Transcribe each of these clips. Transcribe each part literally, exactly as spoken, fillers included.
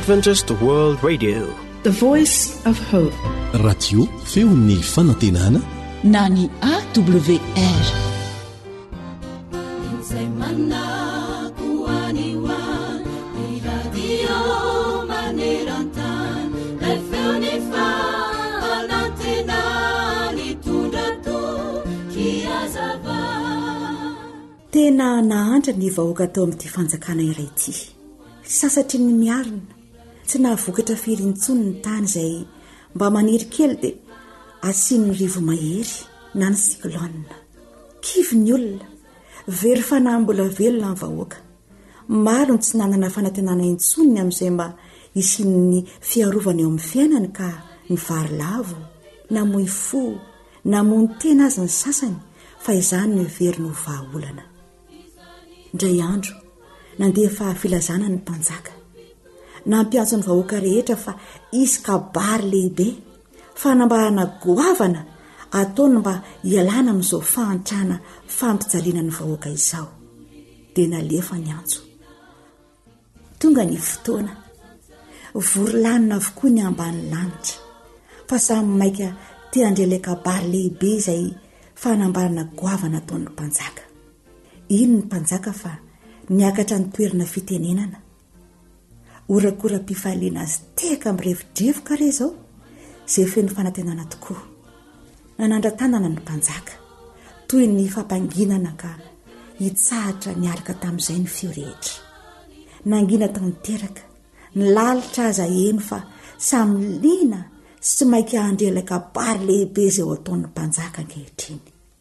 Adventist World Radio, the voice of hope. Radio feon'ny fanantenana na ny A W R. Tena nahandra ny vahoaka tao amin'ity fanjakana iray ity. Sasatry ny miarina tsy nahavokatra firy intsony ny tany izay mba maniry kely dia asiany rivo mahery na ny siklonina. Kivy ny olona very fanambola velona ny vahoaka. Maro ny tsy nanana fanantenana intsony amin'izay mba isian'ny fiarovana eo amin'ny fiainany ka ny varilavo na moy fo na mony tena azy ny sasany fa izany ny very no vahaolana. Indray andro nandeha fa filazana ny mpanjaka nampiantso ny vahoaka rehetra fa izy kabary lehibe fanambahana goavana ataony mba hialana amin'izao fahantrana fampijaliana ny vahoaka izao. Dia nalefa ny antso. Tonga ny fotoana vorolanina avokoa ny ambany lanitra fa samy maika te handrelay kabary lehibe izay fanambarana goavana ataon'ny mpanjaka. Iny ny mpanjaka fa niakatra ny toerana fitenenana. Orakora-pifaliana azy teka mirevidrevoka re zao izay feno fanantenana tokoa. Nanandra-tanana ny mpanjaka toy ny fampanginana ka hitsahatra niaraka tamin'izay ny fio rehetra. Nangina tanteraka nilalitra aza eno fa samy lina sy maika handrelay kabary lehibe izay ho ataon'ny mpanjaka ankehitriny.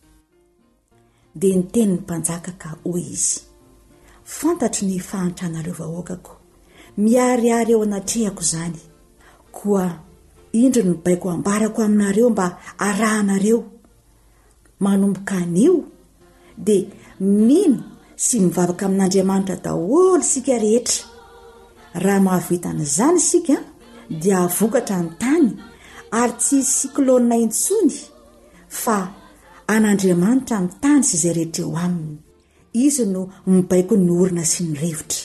Dia niteny ny mpanjaka ka hoy izy: fantatry ny fahantrana reo vahoakako, miariary eo anatrehako izany, koa indro ny baiko ambarako aminareo mba arahanareo. Manomboka anio dia mino sy mivavaka amin'Andriamanitra daholo sika rehetra. Raha mahavitan'izany sika dia avokatra ny tany ary tsy siklonina intsony fa an'Andriamanitra ny tany sy izay rehetra eo aminy. Izy no mibaiko ny orina sy ny rivotra.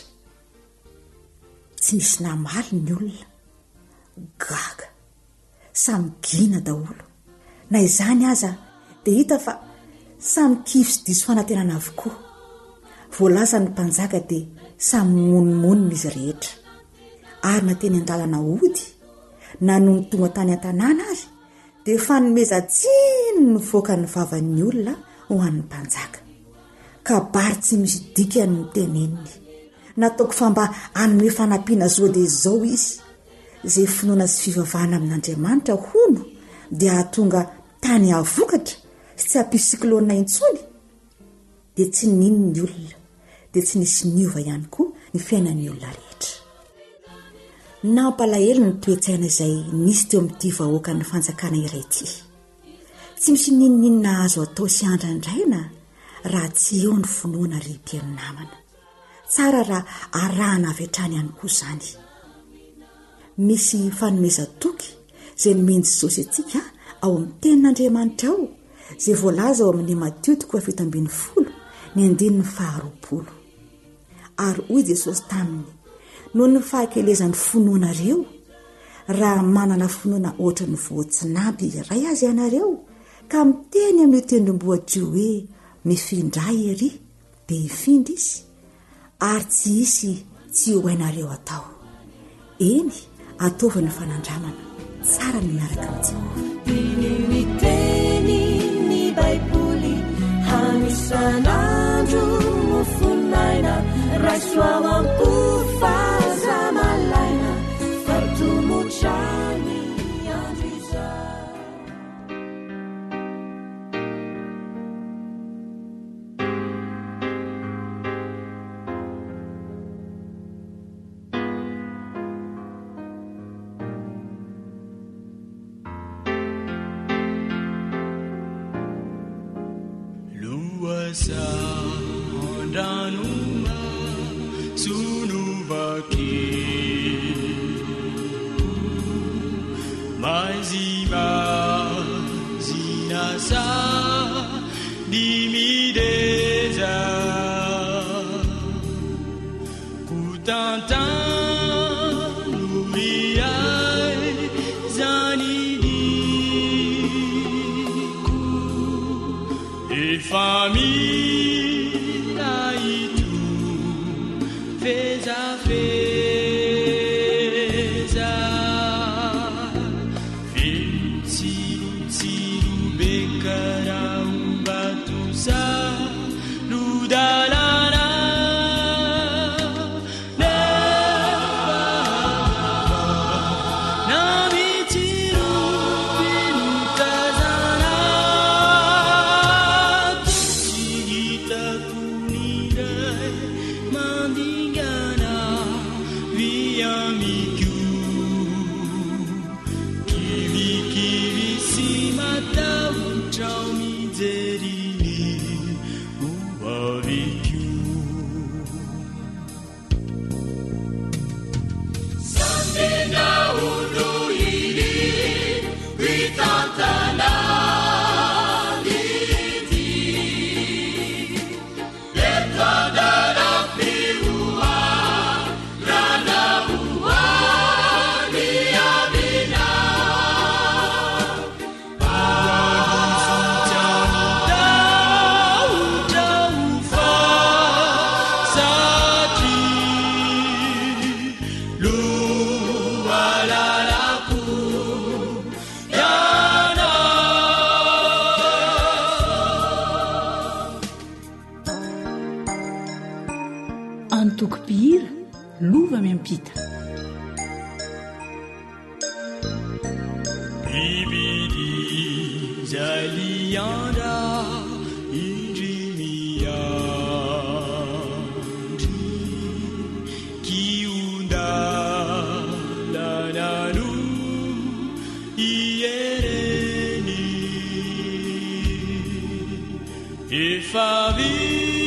Tsy nisy namaly ny olona, gaga, samy gina daholo. Na izany aza dia hita fa samy kivy sy diso fanantenana avokoa. Voalaza ny mpanjaka dia samy monimonina izy rehetra. Ary na teny an-dalana ody na no ny tonga tany an-tanàna ary dia fanomeza tsiny ny voaka ny vavan'ny olona ho an'ny mpanjaka. Kabary tsy misy dikany ny teneniny. Nataoko fa mba anome fanampiana zao dia zao izy. Izay finoana sy fivavahana amin'Andriamanitra hono dia hahatonga tany avokatra sy tsy hampisy siklonina intsony. Dia tsy ninona ny olona dia tsy nisy niova ihany koa ny fiainan'ny olona rehetra. Nampalahelo ny toetsaina izay nisy teo amin'ity vahoaka ny fanjakana iray ity. Tsy misy ninonina azo atao sy andrandraina raha tsy eo ny finoana ry-pian'ny namana. Tsara raha arahana avy hatrany ihany koa izany. Misy fanomeza toky izay nomendy Jesosy antsika ao amin'ny tenin'Andriamanitra ao, izay voalaza ao amin'ny Mateo toko fito ambin'ny folo ny andininy faharoapolo. Ary hoy Jesosy taminy: noho ny fahakelezan'ny finoanareo, raha manana finoana ohatra ny voatsinamby iray azy ianareo ka miteny amin'ny tendrombohitra io hoe mifindray ery, dia hifindra izy, ary tsy hisy tsy ho hainareo atao. Eny, ataovy ny fanandramana tsara ny miaraka amin'Jehova. Ny teny ny Baiboly hanisan'andro no fonaina, raisoa ampofa zamalaina fartomotrany andro izao. Luasa ondanuma sunuvaki mazima zinasa dimideza kutantanu famiglia e tu feza feza fiziru ziru bekara umbatusa ludalana antokopihira lova miampita bibidi zalianda indrimiandry kiunda lananu iereny efavi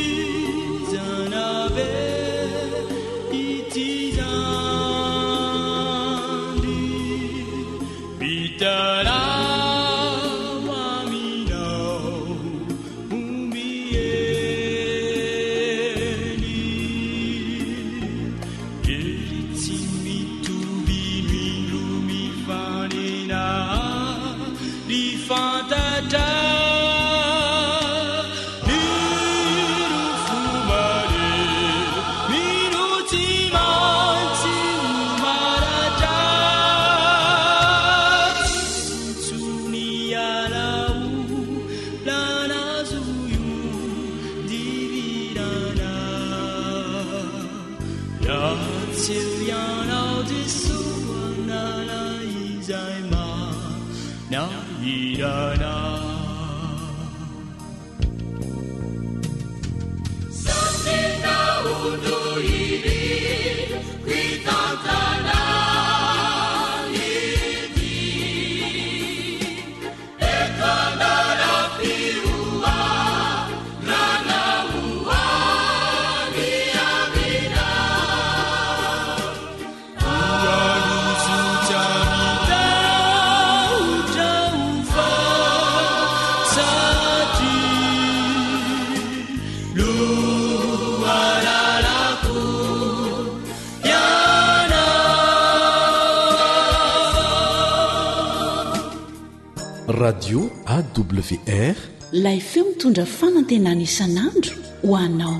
radio A W R ilay feo mitondra fanantenana isan'andro ho anao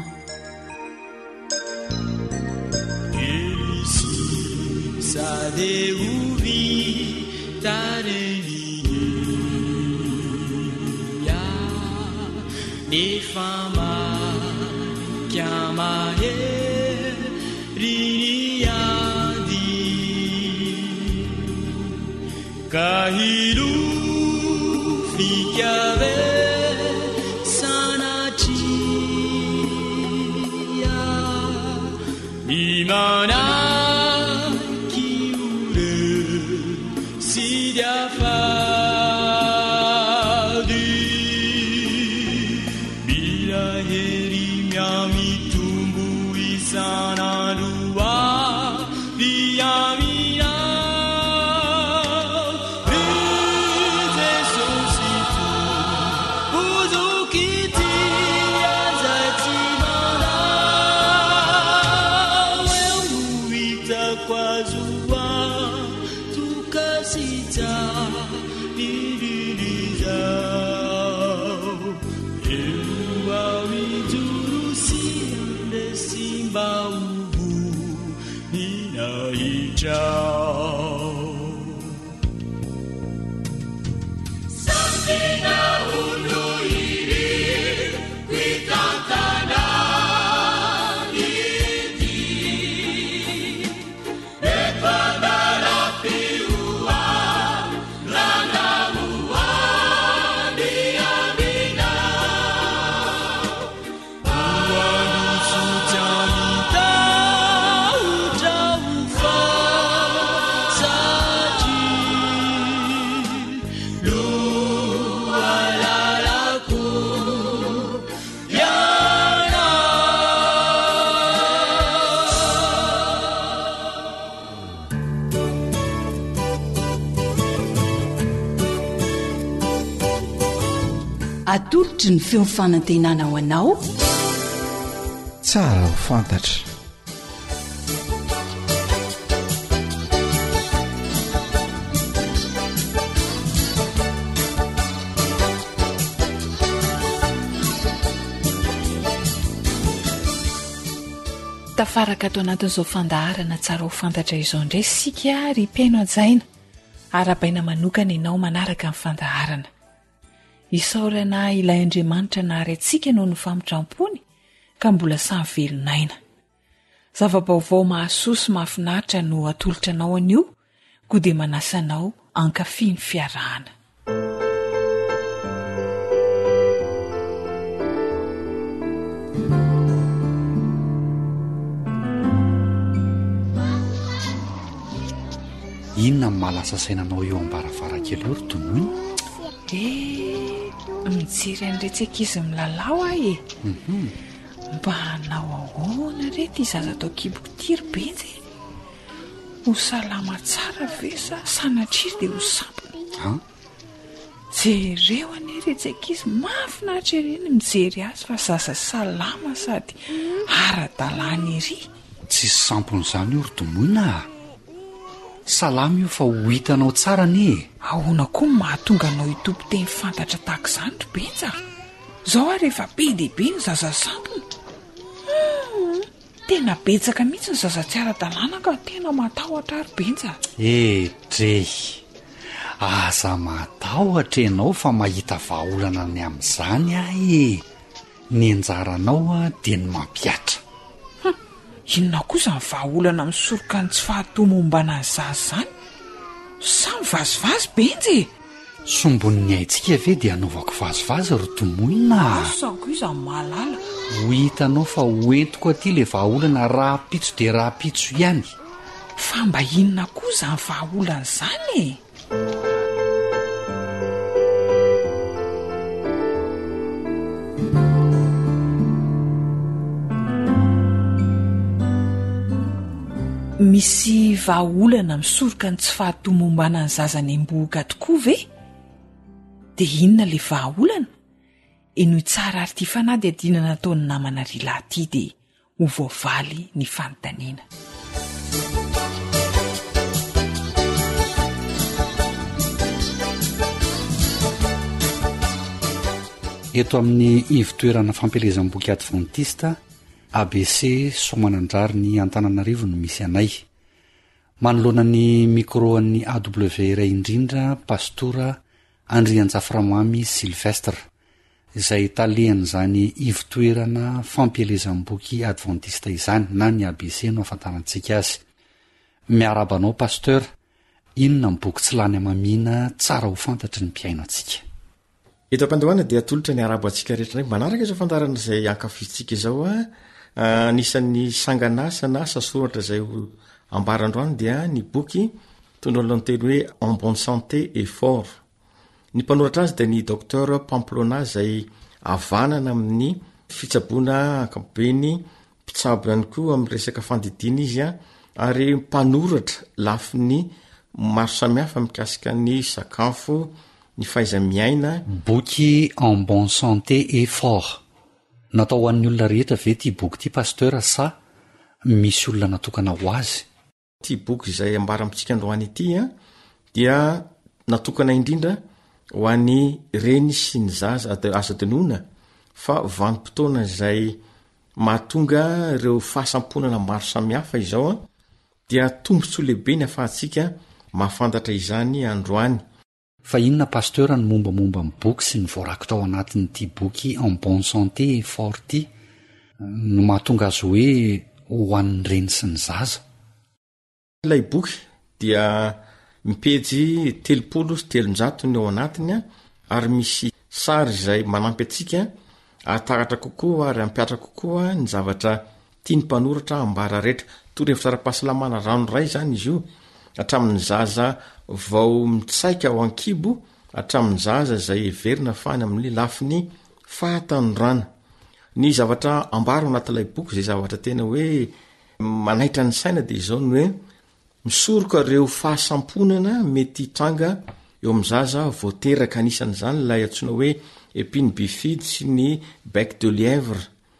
Elisi sadeuvi tarelia nefama chiamae riniadi kahilu Fichiave sanacia imana chiure si diafadi bila heri miami tumbu isana lua viamina atolotry ny feo fanantenana ho anao tsara ho fantatra. tafaraka ato anatin'izao fandaharana tsara ho fantatra izao indray sika ry mpiaino ajaina arabaina manokana ianao manaraka amin'ny fandaharana isaorana ilay Andriamanitra nahary antsika noho ny famotram-pony ka mbola samy velonaina. Zava-baovao mahasoa mahafinaritra no atolotra anao anio koa dia manasanao ankafy ny fiarahana. Inona ny mahalasa sainanao eo ambaravarana eo ry tonoina? Eh, mijery an'iretsika izy milalao ahy e. Mhm. Mba hanao ahoana re ty zaza atao kiboko tiry benjy? Ho salama tsara ve sa sanatriry dia ho sampona? Ha? Jereo anie retsika izy mahafinaritra ireny mijery azy fa zaza salama sady ara-dalàna ery. Tsy sampona izany io ry tonoina. Salama io fa ho hitanao tsara ne. Ahoana koa ny mahatonga anao hitopo teny fantatra tahaka izany ry benja? Zao ary efa be dia be ny zaza sampona. Hmm, tena betsaka mihitsy ny zaza tsy ara-dalàna ka tena matahotra ry benja. Eh, drey. Aza matahotra ianao fa mahita vahaolana ny amin'izany ahy. Ny anjaranao dia ny mampiatra. Inona kosa ny vahaolana misoroka ny tsy fahatomombana ny zaza zany? Samy vazivazy benjy. Sombon'ny aintsika ve dia anaovako vazivazy ry tomoina? Sako izy amin'ny mahalala. Ho hitanao fa hoentiko aty le vahaolana raha pitso dia raha pitso ihany. Fa mba inona kosa ny vahaolana izany e? Misy vahaolana misoroka ny tsy fahatomombana ny zaza ny ambohoka tokoa ve? Dia inona le vahaolana? Eno tsara ary ty fanady adinana ataon'ny namana rila ty dia ho voavaly ny fanontaniana. Eto amin'ny ivitoerana fampelezam-boky adventista A B C Somanandrary ny Antananarivo no misy anay. Manoloana ny micro an'ny A W iray indrindra pastora Andrianjaframamy Sylvestre izay talehan'izany ivitoerana fampelezam-boky adventista izany na ny A B C no afantarantsika azy. Miarabanao pasteur, inona ny boky tsy lany amamina tsara ho fantatry ny mpiaino antsika? Eto ampandohana dia atolotra ny arabo antsika rehetra ndray manaraka izao fandarana izay ankafitsika izao a anisan'ny sanganasa asa soratra izay ambarandroany dia ny boky tondrolony teny hoe En bonne santé et fort. Ny mpanoratra azy dia ny docteur Pamplona izay avanana amin'ny fitsaboana ankapobeny mpitsabo ihany koa amin'ny resaka fandidina izy a ary mpanoratra lafi ny maro samihafa mikasika ny sakafo ny fahaiza-miaina. Boky En bonne santé et fort. Natao ho an'ny olona rehetra ve ty boky ty pasteur sa misy olona natokana ho azy? Ty boky izay ambara amintsika androany ity a dia natokana indrindra ho an'ny reny sy ny zaza azo adinoina fa vanim-potoana izay mahatonga ireo fahasamponana maro samihafa izao a dia tombontsoa lehibe ny afahantsika mahafantatra izany androany. Fa inona pasteur ny mombamomba amin'ny boky sy ny voarakitra ao anatin'ity boky En bonne santé et fort ty no mahatonga azy hoe ho an'ny reny sy ny zaza? Ilay boky dia mipejy telopolo sy telonjato ny ao anatiny a ary misy sary izay manampy atsika ataratra kokoa ary ampiatra kokoa ny zavatra tia ny mpanoratra ambara rehetra. Toro-hevitra ara-pahasalamana ranoray zany izy io, hatramin'ny zaza vao mitsaika ao ankibo hatramin'ny zaza izay everina fany amin'ny lafiny fahatanorana. Ny zavatra ambaro anatin'ilay boky izay zavatra tena hoe manaitra ny saina dia izao ny hoe misoroka ireo fahasamponana mety tranga eo amin'nyzaza voateraka anisan'izany lay antsoina hoe epine bifide sy ny bec de lièvre.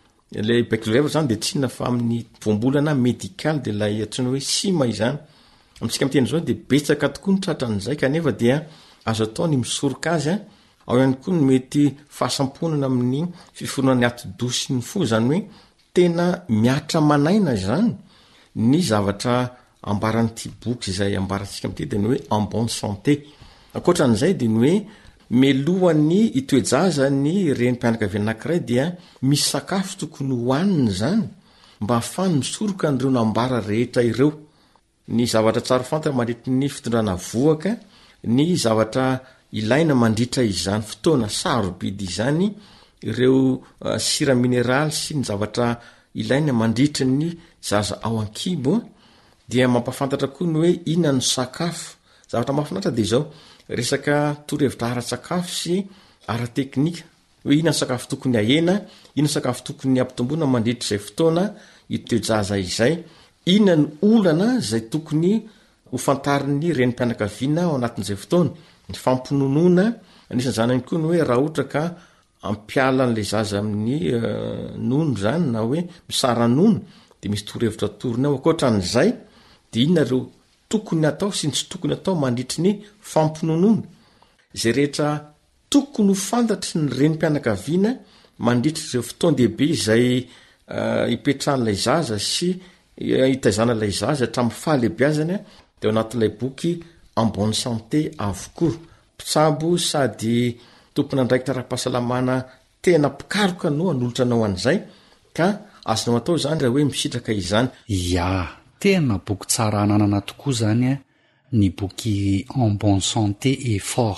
Le bec de lièvre zany de tsinona fa amin'ny voambolana médical de lay antsoina hoe sima izany. Amintsika miteny zao de betsaka tokoa ny tratran'izay kanefa dia azo atao ny misoroka azy a. Ao ihany koa ny mety fahasamponana amin'ny fiforonan'ny ato-dosy ny fo zany hoe tena miatra manaina zany ny zavatra ambaran'ity boky izay ambarantsika amity de ny hoe en bonne santé. Ankoatran'izay de ny hoe melohan'ny itoejaza ny renim-pianakaviana anankiray dia misy sakafo tokony hohaniny zany mba hafany misoroka n'ireo nambara rehetra ireo. Ny zavatra tsara fantatra mandritra ny fitondrana voaka, ny zavatra ilaina mandritra izany fotoana sarobidy izany, ireo uh, sira mineraly sy ny zavatra ilaina mandritra ny zaza ao an-kibo dia mampafantatra koa ny hoe inona ny sakafo. Zavatra mahafinaritra de zao resaka torohevitra ara-tsakafo sy ara-teknika hoe inona ny sakafo tokony ahena, inona ny sakafo tokony ampitomboana mandritra izay fotoana itoejaza izay, inona ny olana zay tokony ho fantarin'ny renim-pianakaviana ao anatin'izay fotoana, ny fampinonoana. Anisan'izany ihany koa ny hoe raha ohatra ka ampiala n'lay zaza amin'ny uh, nono zany na hoe misara nono de misy torohevitra torony ao. Ankoatran'izay de inona reo tokony atao sy ny tsy tokony atao mandritry ny fampinonoana, zay rehetra tokony ho fantatry ny renim-pianakaviana mandritra izay fotoana dehibe izay uh, ipetrahan'ilay zaza sy uh, itaizanalay zaza hatramin'ny fahalebiazana de ao anatin'ilay boky en bonne santé avokoa. Mpitsabo sady tompona andraikitra ara-pahasalamana tena pikaroka no anolotra anao an'izay ka azonao atao zany raha hoe misitraka izany. Ya, tena boky tsara ananana tokoa zany a ny boky en bonne santé et fort.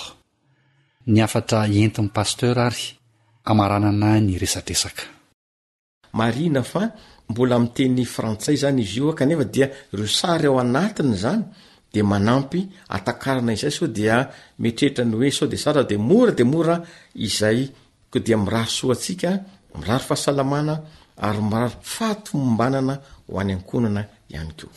Ny afatra entin'ny pasteur ary amaranana ny resatresaka. Marina fa mbola miteny frantsay zany izy io kanefa dia ireo sary ao anatiny zany de manampy atakarana izay sao dia mitrehitra ny hoe sao de sara de mora de mora izay ko dia mirary soa atsika, mirary fahasalamana ary mirary fahatomombanana ho any ankonana ihany koa.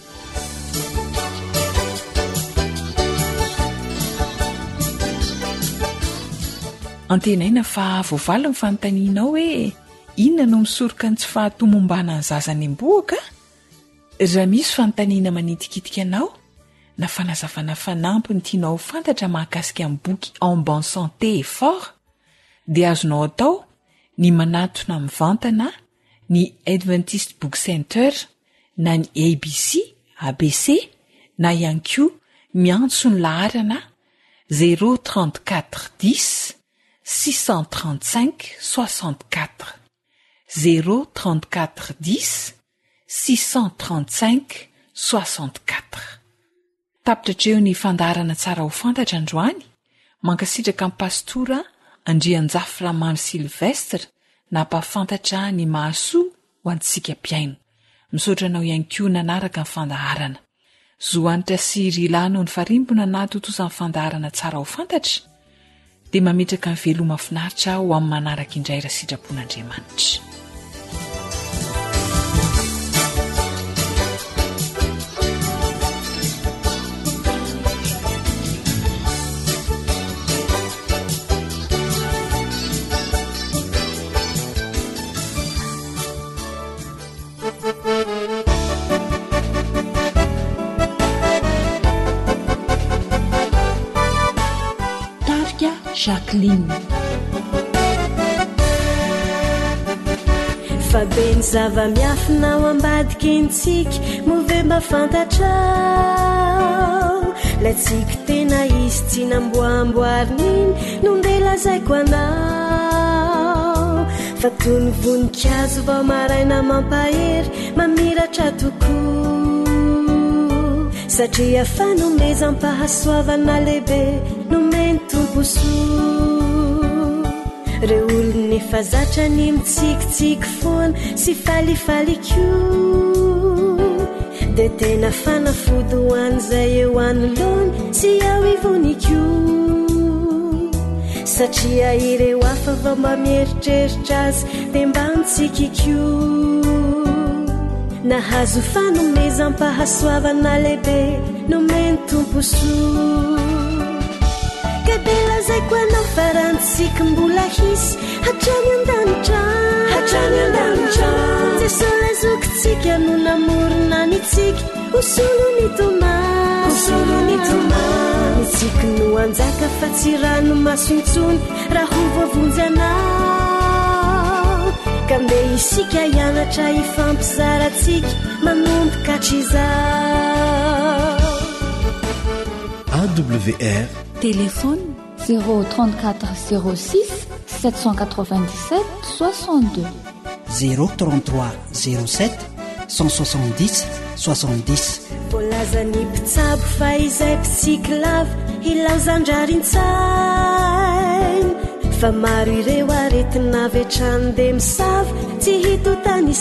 Antenaina fa voavaly ny fanontanianao hoe inona no misoroka ny tsy fahatomombana ny zaza any am-boaka? Raha misy fanontaniana manitikitika anao na fanazavana fanampy ny tianao fantatra mahakasika amin'ny boky en bonne santé et fort dia azonao atao ny manatona mivantana ny Adventist Book Center na ny A B C A B C na ihany koa miantso ny laharana zéro trente-quatre dix six cent trente-cinq soixante-quatre zéro trente-quatre dix six cent trente-cinq soixante-quatre. Tapitra eo ny fandarana tsara ho fantatra androany, mankasitraka amin'ny pastora Andrianjafy Ramamy Silvestre na mpafantatra ny mahasoa ho antsika mpiaino. Misaotra anao ihany koa nanaraka ny fandaharana. Zoanitra sy rilano ny farimbona na totosan'ny fandaharana tsara ho fantatra dia mametraka ny veloma mahafinaritra ho amin'ny manaraka indray raha sitrapon'Andriamanitra. Jacqueline fa beny zava-miafina ao ambadiky ntsika move mba fantatrao latsika tena izy tsy namboamboarin'iny nondelazaiko anao fa toy ny voninkazo vao maraina mampahery mamiratra tokoa satria fanomezam-pahasoavana lehibe nomeny tomposoa reo olony efa zatra ny mitsikitsiky foana sy falifaliko de tena fanafody ho an'izay eo anolony sy ao ivoniko satria ireo afa vao mba mieritreritra azy de mba mitsikiko nahazo fanomezam-pahasoavana lehibe nomeny tomposoa ka de lazaiko anao farantsika mbola hisy hatrany an-danitra hatrany an-danitra jesosy lazokitsika no namorona nitsika usuluni toma usuluni toma nitsika no anjaka fa tsy rano masointsony raha ho voavonjy anao ka mbe isika hianatra ifampizaratsika manomboka hatr'izao A W R téléphone zéro trente-quatre zéro six sept cent quatre-vingt-dix-sept soixante-deux zéro trente-trois zéro sept cent soixante-dix soixante-dix volazany mpitsabo fa izay mpitsika lava ilaozandrarintsainy fa maro ireo aretina vetrany de misava tsy hito tany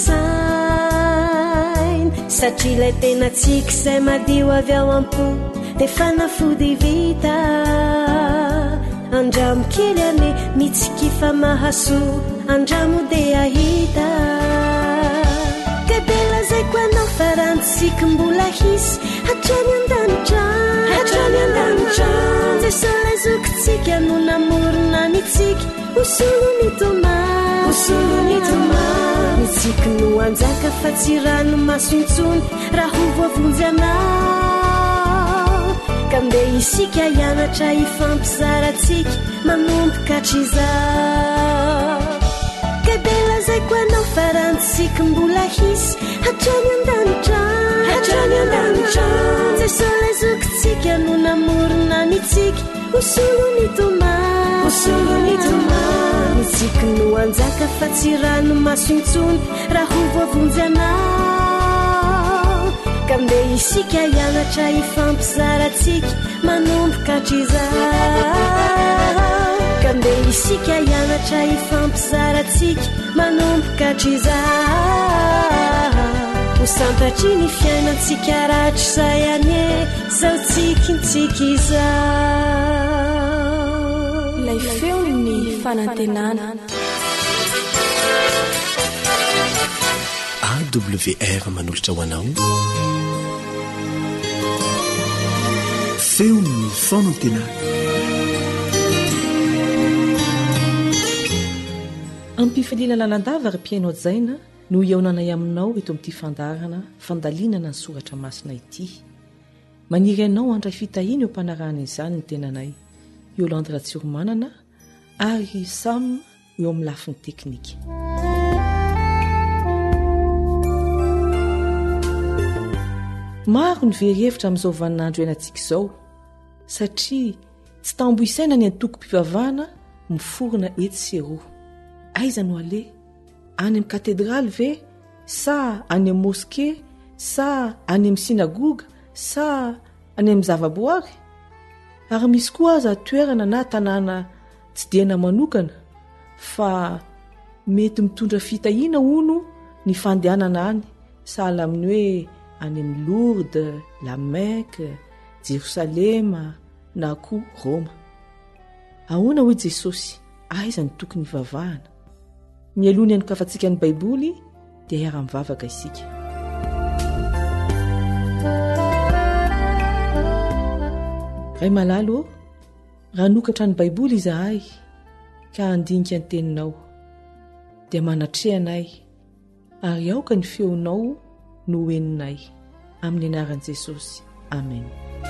sainy satria ilay tena tsika izay madio avy ao am-po de fanafody vita andramo kely ane mitsikifa mahasoa andramo de ahita ka de lazaiko anao farantsika mbola hisy hatrany an-danitra hatrany an-danitra jesosy lazokitsika no namorona nitsika usuluni toma usuluni toma nitsika no anjaka fa tsy rano masointsony raha ho voavonjy anao ka mbe isika hianatra ifampizaratsika manomboka hatr'izao ka de lazaiko anao farantsika mbola hisy hatrany an-danitra hatrany an-danitra jesosy lazokitsika no namorona nitsika usuluni toma usuluni toma nitsika no anjaka fa tsy rano masointsony raha ho voavonjy anao ka mbe isika hianatra ifampizaratsika manomboka hatr'izao ka mbe isika hianatra ifampizaratsika manomboka hatr'izao ho sampatry ny fiainantsika ratry zay ane zao tsikintsika izao lay feo ny fanantenana A W R manolotra ho anao feo ny fanantenana ampifiliana lalandava ry mpiainao jaina no iaonanay aminao eto amin'ity fandarana fandalinana ny soratra masina ity maniry ianao andray fitahina eo ampanarahana izany ny tenanay Yolande Ratsurmanana ary Sam eo amin'ny lafiny teknika maro ny verihevitra amin'izao vaninandro ianantsika izao satria tsy tambo isaina ny antoko-pivavahana miforona etsy sy eroa aiza no ale any amin'ny katedraly ve sa any amin'ny moské sa any amin'ny sinagoga sa any amin'ny zavaboary ary misy koa aza toerana na tanàna tsy diana manokana fa mety mitondra fitahiana hono ny fandehanana any sahala amin'ny hoe any amin'ny Lourdes, la Mecque, Jerusalema na koa Roma. Ahoana hoy Jesosy aiza ny tokony hivavahana? Mialony anokafantsika ny Baiboly dia hiara-mivavaka isika. Ray malalo, raha nokatra ny Baiboly izahay ka andinika ny teninao dia manatrehanay ary aoka ny feonao no hoeninay amin'ny anaran'i Jesosy. Amen.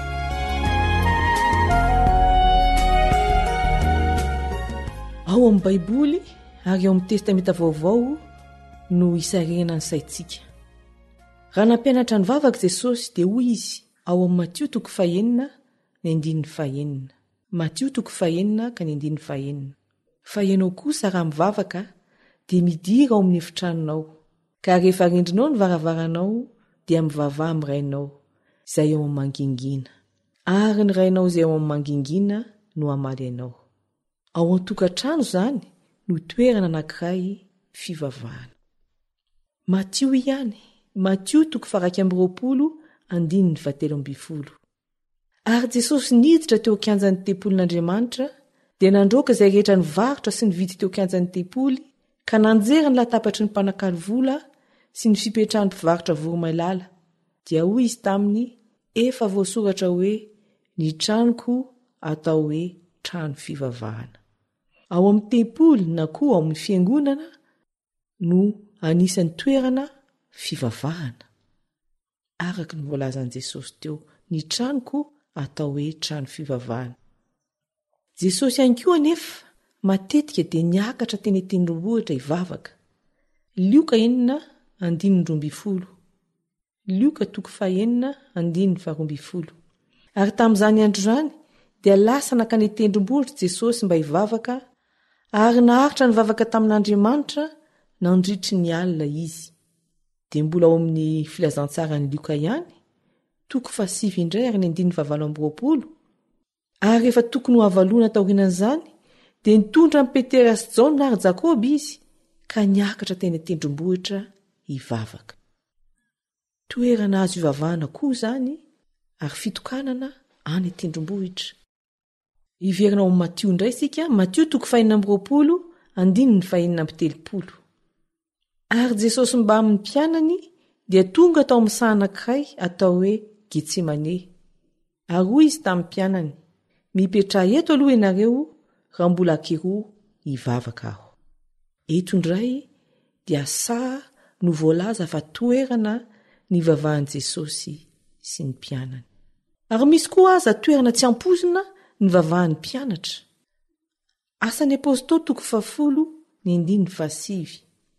Ao amin'ny Baiboly ary ao amin'ny testamenta vaovao no hisarihana ny saintsika. Raha nampianatra ny vavaka Jesosy dia hoy izy ao amin'ny Matio toko fahaenina ny andininy fahaenina. Matio toko fahaenina ka ny andininy fahaenina. Fa ianao kosa raha mivavaka dia midira ao amin'ny efitranonao, ka rehefa rindrinao ny varavaranao dia mivavaha amin'ny rainao izay ao amin'ny mangingina, ary ny rainao izay ao amin'ny mangingina no hamaly ianao. Ao an-tokantrano izany no toerana anankiray fivavahana. Matio ihany, Matio toko faha-raika amby roapolo andininy fahatelo amby folo. Ary Jesosy niditra teo kianjan'ny tempolin'Andriamanitra dia nandroaka izay rehetra nivarotra sy nividy teo kianjan'ny tempoly, ka nanjera ny latapatry ny mpanan-kaly vola sy ny fipetrahan'ny mpivarotra voromailala. Dia hoy izy taminy, efa voasoratra hoe ny tranoko atao hoe trano fivavahana. Ao amin'ny tempoly na koa ao amin'ny fiangonana no anisan'ny toerana fivavahana. Araka ny voalazan'i Jesosy teo, ny tranoko atao hoe trano fivavahana. Jesosy ihany koa anefa matetika dia niakatra teny an-tendrombohitra hivavaka. Lioka enina andininy roambifolo. Lioka toko fahaenina andininy faharoambifolo. Ary tamin'izany andro izany dia lasa nakany an-tendrombohitra Jesosy mba hivavaka, ary naharitra nivavaka tamin'Andriamanitra nandritry ny alina izy. Dia mbola ao amin'ny filazantsarany Lioka ihany, toko fahasivy indray ary ny andininy fahavalo amby roapolo. Ary rehefa tokony ho avaloana taorianan'izany dia nitondra amin'ny Petera sy Jaona ary Jakoby izy, ka niakatra teny an-tendrombohitra hivavaka. Toerana azo hivavahana koa izany ary fitokanana any an-tendrombohitra. Iverina ao Matio indray isika, Matio toko fahaenina amby roapolo andininy fahaenina amby telopolo. Ary Jesosy mba amin'ny mpianany dia tonga tao amin'ny saha anankiray atao hoe Getsemane. Ary hoy izy tamin'ny mpianany, mipetraha eto aloha ianareo raha mbola ankeroa hivavaka aho. Eto indray dia saha no voalaza fa toerana nivavahan'i Jesosy sy ny mpianany. Ary misy koa aza toerana tsy ampozina nivavahan'ny mpianatra. Asan'ny apôstôly toko fahafolo ny andininy fahasivy.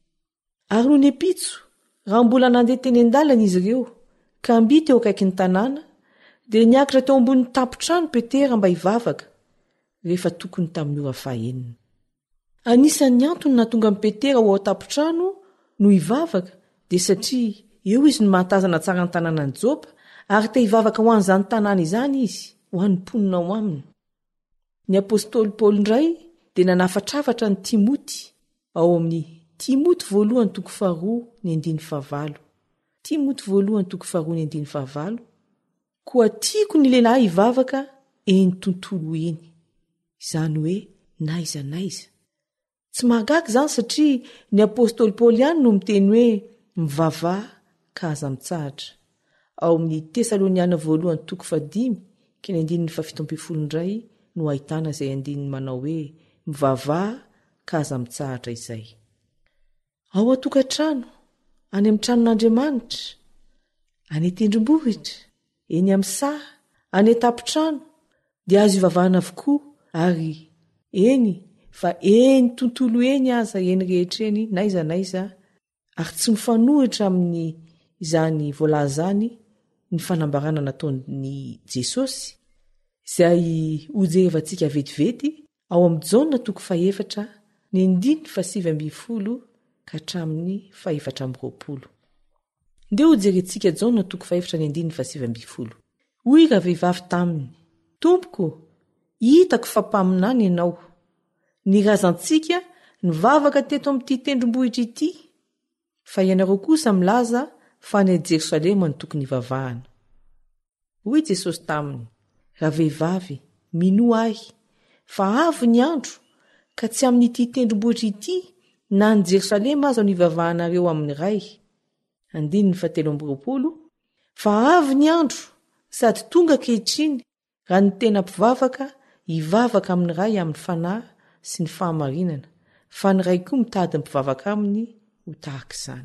Ary no nepitso raha mbola nandeha teny an-dalana izy ireo ka mby teo akaiky ny tanàna, dia niakatra teo ambony tampotrano Petera mba hivavaka rehefa tokony tamin'ny ora fahaenina. Anisan'ny antony nahatonga an'i Petera ho ao tampotrano no hivavaka dia satria eo izy no mahatazana tsara ny tanànan'i Jopa, ary te hivavaka ho an'izany tanàna izany izy, ho an'ny mponina ao aminy. Ny apôstôly Paoly indray dia nanafatrafatra ny Timoty ao amin'ny Timoty voalohany toko faharoa ny andininy fahavalo. Timoty voalohany toko faharoa ny andininy fahavalo. Koa tiako ny lehilahy hivavaka eny tontolo eny, izany hoe naiza naiza. Tsy mahagaga izany satria ny apôstôly Paoly ihany no miteny hoe mivavaha ka aza mitsahatra. Ao amin'ny Tesaloniana voalohany toko fadimy ka ny andininy fafito amby folo indray no ahitana izay andininy manao hoe mivavaha ka aza mitsahatra izay. Ao an-tokantrano, any amin'ny tranon'Andriamanitra, any an-tendrombohitra, eny amin'ny saha, any an-tampotrano, dia azo hivavahana avokoa, ary eny fa eny tontolo eny aza eny rehetra eny naiza naiza, ary tsy mifanohitra amin'ny izany voalazany ny fanambarana nataon'ny Jesosy, izay hojerevantsika vetivety ao amin'ny Jaona toko fahaefatra ny andininy fahasivy amby folo ka hatramin'ny fahaefatra amby roapolo. Ndeo hojerentsika Jaona toko fahaefatra ny andininy fahasivy amby folo. Hoy raha vehivavy taminy, Tompoko, hitako fa mpaminany ianao. Ny razantsika nivavaka teto amin'ity tendrombohitra ity, fa ianareo kosa milaza fa ny Jerosalema no tokony hivavahana. Hoy Jesosy taminy, raha vehivavy, mino ahy, fa avy ny andro ka tsy amin'ity tendrombohitra ity na ny Jerosalema aza no hivavahanareo amin'ny ray. Andininy fahatelo amby roapolo, fa avy ny andro sady tonga ankehitriny raha ny tena mpivavaka hivavaka amin'ny ray amin'ny fanahy sy ny fahamarinana, fa ny ray koa mitady mpivavaka aminy ho tahaka izany.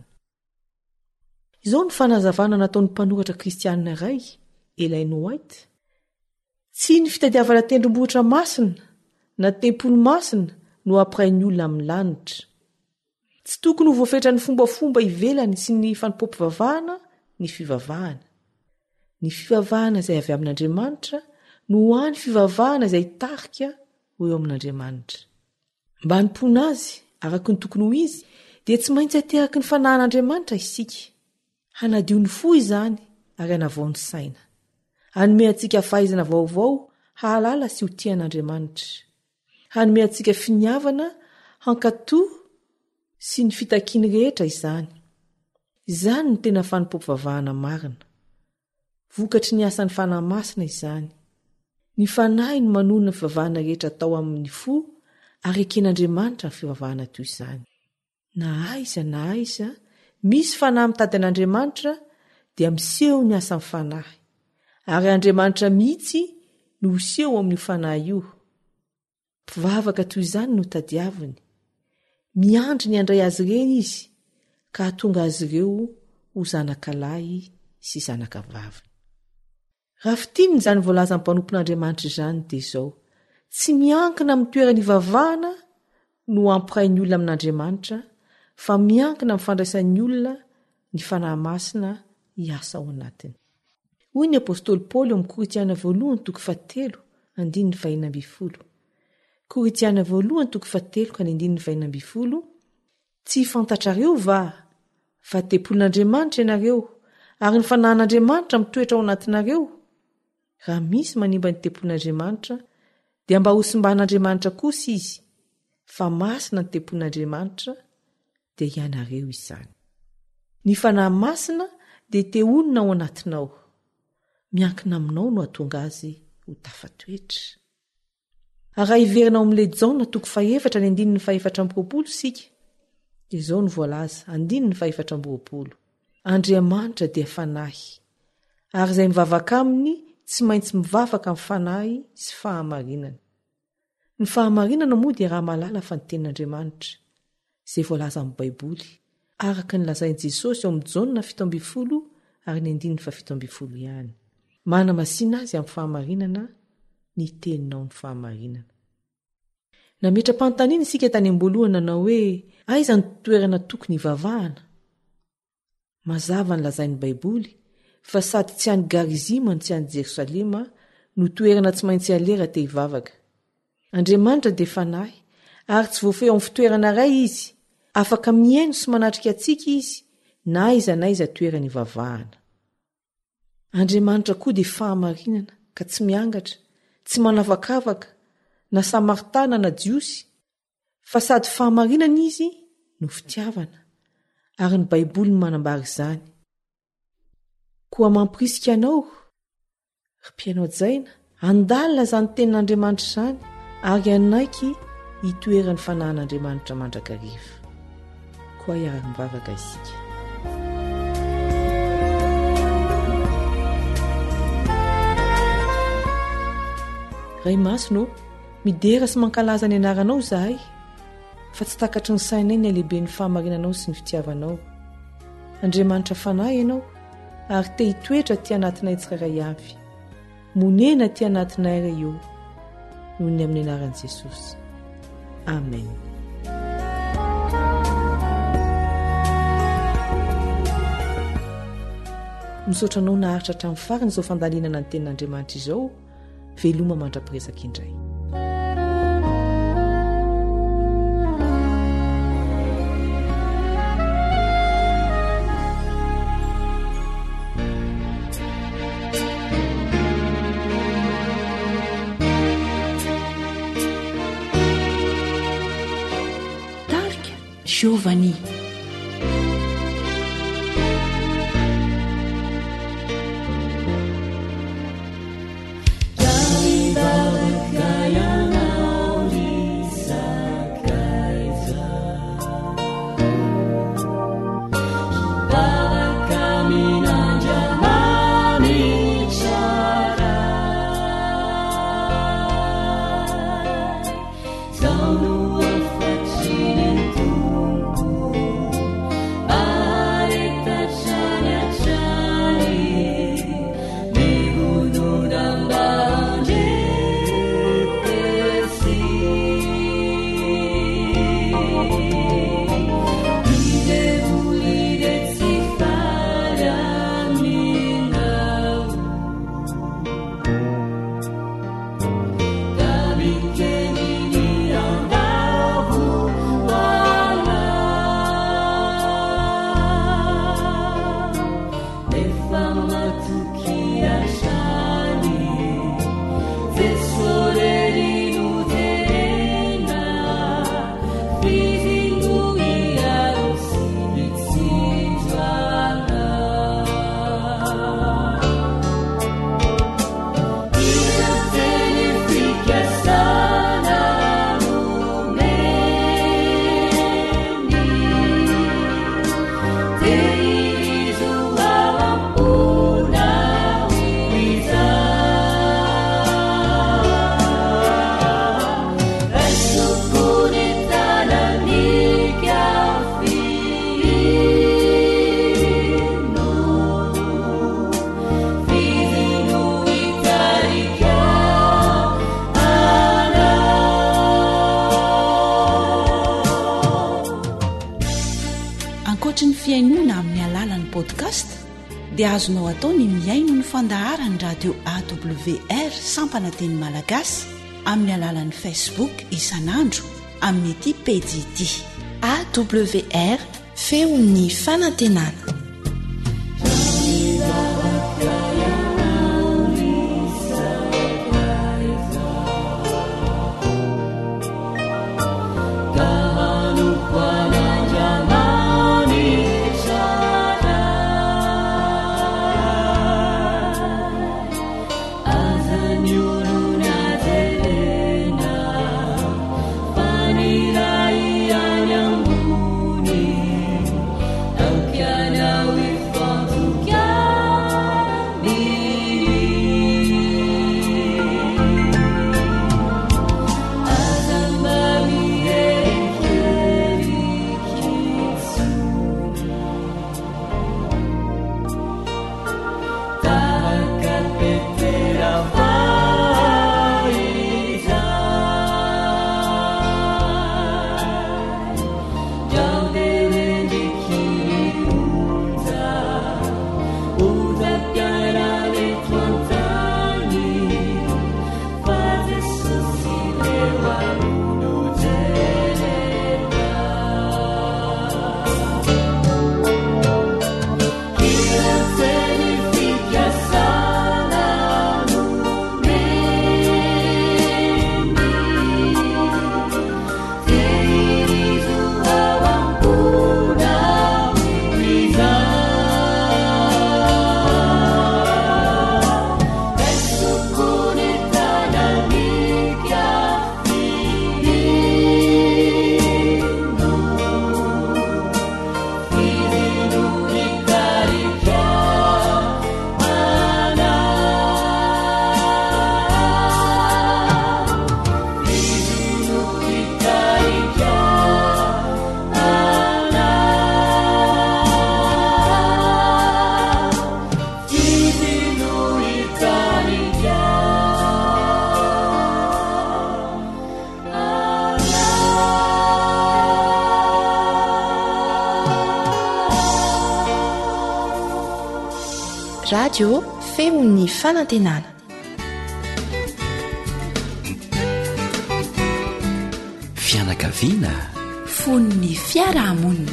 Izao ny fanazavana nataon'ny mpanoratra kristianina iray, Ellen White. Tsy ny fitadiavana tendrombohitra masina na tempolo masina no ampirain'ny olona amin'ny lanitra. Tsy tokony ho voafetra ny fombafomba ivelany sy ny fanompoam-pivavahana ny fivavahana. Ny fivavahana izay avy amin'Andriamanitra no hany fivavahana izay tarika ho eo amin'Andriamanitra. Mba hanimpona azy araka ny tokony ho izy dia tsy maintsy ateraky ny fanahin'Andriamanitra isika. Hanadio ny fo izany ary hanavao ny saina. Hanome antsika fahaizana vaovao hahalala sy ho tian'Andriamanitra. Hanome antsika finiavana, hankatoa sy ny fitakiany rehetra izany. Izany ny tena fanompoam-pivavahana marina. Vokatry ny asan'ny fanahy masina izany. Ny fanahy no manonona ny fivavahana rehetra atao amin'ny fo ary eken'Andriamanitra ny fivavahana toy izany. Na aiza na aiza, misy fanahy mitady an'Andriamanitra dia miseho ny asan'ny fanahy. Ary Andriamanitra mihitsy no hiseho amin'io fanahy io. mpivavaka toy izany no tadiaviny miandry ny andray azy ireny izy ka hatonga azy ireo ho zanakalahy sy zanakavavy. Raha fitininy izany voalaza amin'ny mpanompon'Andriamanitra izany dia izao: tsy miankina amin'ny toerana ivavahana no ampirain'ny olona amin'Andriamanitra, fa miankina amin'ny fandraisan'ny olona ny fanahy masina hiasa ao anatiny. Hoy ny apôstôly Paoly eo amin'ny Koritiana voalohany toko fahatelo andininy fahina amby folo. Koritiana voalohany toko fahatelo ka ny andininy fahina amby folo: tsy fantatrareo va fa tempolin'Andriamanitra ianareo ary ny fanahin'Andriamanitra mitoetra ao anatinareo? Raha misy manimba ny tempolin'Andriamanitra dia mba hosimban'Andriamanitra kosa izy, fa masina ny tempolin'Andriamanitra dia ianareo izany. Ny fanahy masina dia te-honina ao anatinao, miankina aminao no hatonga azy ho tafatoetra. Raha iverina ao amin'ilay Jaona toko faefatra ny andininy faefatra amby roapolo sika dia izao ny voalaza andininy faefatra amby roapolo: Andriamanitra dia fanahy, ary izay mivavaka aminy tsy maintsy mivavaka amin'ny fanahy sy fahamarinana. Ny fahamarinana moa dia raha malala fa ny tenin'Andriamanitra, izay voalaza amin'ny Baiboly araka ny lazain'i Jesosy eo amin'ny Jaona fito amby folo ary ny andininy fafito amby folo ihany. Mana-masina azy amin'ny fahamarinana ny teninao ny fahamarinana. Nametra-panontaniana isika tany am-boalohany nanao hoe aiza ny toerana tokony hivavahana? Mazava ny lazain'ny Baiboly fa sady tsy any Garizima ny tsy any Jerosalema no toerana tsy maintsy alera te hivavaka. Andriamanitra dia fanahy ary tsy voafeo amin'ny fitoerana iray izy, afaka miaino sy manatrika antsika izy na aiza naiza toerana hivavahana. Andriamanitra koa dia fahamarinana ka tsy miangatra, tsy manavakavaka na Samaritana na Jiosy, fa sady fahamarinana izy no fitiavana, ary ny Baiboly no manambara izany. Koa mampirisika anao, ry mpianao jaina, andalina izany tenin'Andriamanitra izany ary anaiky hitoeran'ny fanahin'Andriamanitra mandrakariva. Koa iaraka mivavaka isika. Ray masino, midera sy mankalaza ny anaranao zahay, fa tsy takatry ny sainay ny alehiben'ny fahamarinanao sy ny fitiavanao. Andriamanitra fanahy ianao ary te hitoetra ty anatinay tsirairay avy. Monena ty anatinay iray eo, noho ny amin'ny anaran'i Jesosy. Amen. Misaotra anao naharitra hatramin'ny farany izao fandalinana ny tenin'Andriamanitra izao, veloma mandra-piresaka indray. Tarika Giovanni. Down the tahotra ny fiainoana amin'ny alalan'ny podcast dia azonao atao ny miaino ny fandaharany radio awr sampananteny malagasy amin'ny alalan'ny facebook isanandro amin'ny ity pejy ity awr feon'ny fanantenana. Radio feon'ny fanantenana. Fianakaviana fon'ny fiarahamonina.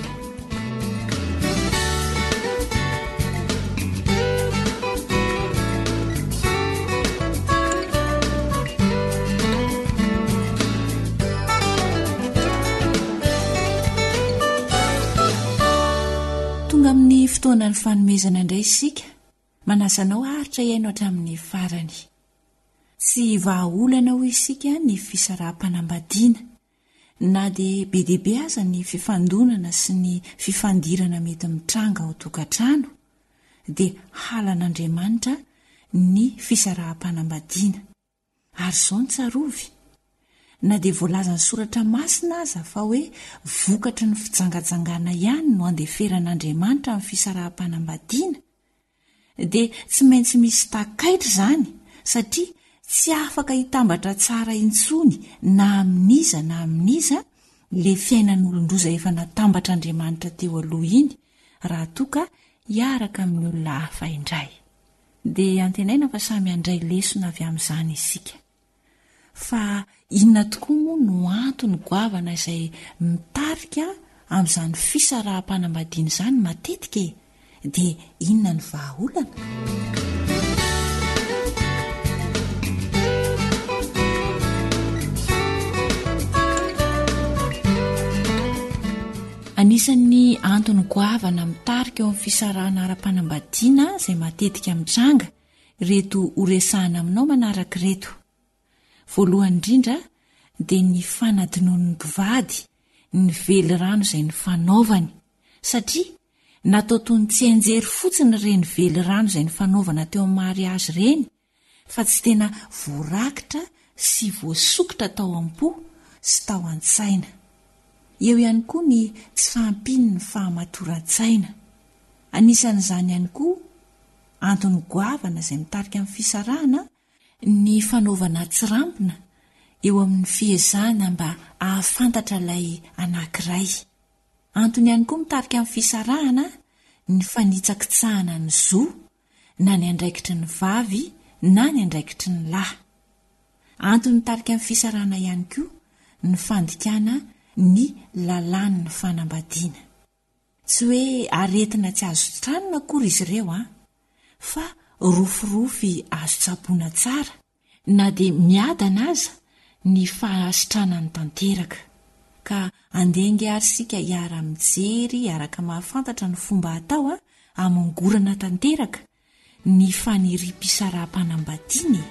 Tonga amin'ny fotoanany fanomezana indray isika. Manasanao haritra iaino hatramin'ny farany. Tsy vahaolana ho isika ny fisaraha-panambadiana na dia be dehibe aza ny fifandonana sy ny fifandirana mety mitranga ao tokantrano dia halan'Andriamanitra ny fisaraha-panambadiana. Ary izao ny tsarovy na dia voalazany soratra masina aza fa hoe vokatry ny fijangajangana ihany no andeferan'Andriamanitra amin'ny fisaraha-panambadiana. Dia tsy maintsy misy takaitra izany satria tsy afaka hitambatra tsara intsony na amin'iza na amin'iza le fiainan'olon-droza efa natambatr'Andriamanitra teo aloha iny raha toka hiaraka amin'ny olona hafa indray. Dia antenaina fa samy handray lesona avy amin'izany isika. Fa inona tokoa moa no antony goavana izay mitarika amin'izany fisaraha-panambadiana izany matetika e? Dia inona ny vahaolana? Anisan'ny antony goavana mitarika eo amin'ny fisarahana ara-panambadiana izay matetika mitranga reto horesahana aminao manaraka reto. Voalohany indrindra dia ny fanadinon'ny mpivady ny vely rano izay ny fanaovany satria natao toy ny tsy anjery fotsiny ireny vely rano izay ny fanaovana teo amin'ny mariazy ireny fa tsy tena voarakitra sy voasokotra tao am-po sy tao an-tsaina. Eo ihany koa ny tsy fahampiny ny fahamatoran-tsaina. Anisan'izany ihany koa antony goavana izay mitarika amin'ny fisarahana ny fanaovana tsirambina eo amin'ny fiezahana mba ahafantatra ilay anankiray. antony ihany koa mitarika amin'ny fisarahana ny fanitsakitsahana ny zo na ny andraikitry ny vavy na ny andraikitry ny lahy. antony mitarika amin'ny fisarahana ihany koa ny fandikana ny lalàny ny fanambadiana. Tsy hoe aretina tsy azo tranona akory izy ireo a, fa rofirofy azo tsaboana tsara na dia miadana aza ny fahasitranany tanteraka. Ka andengy ary sika hiara-mijery araka mahafantatra ny fomba atao a amongorana tanteraka ny faniriam-pisaraha-panambadiany.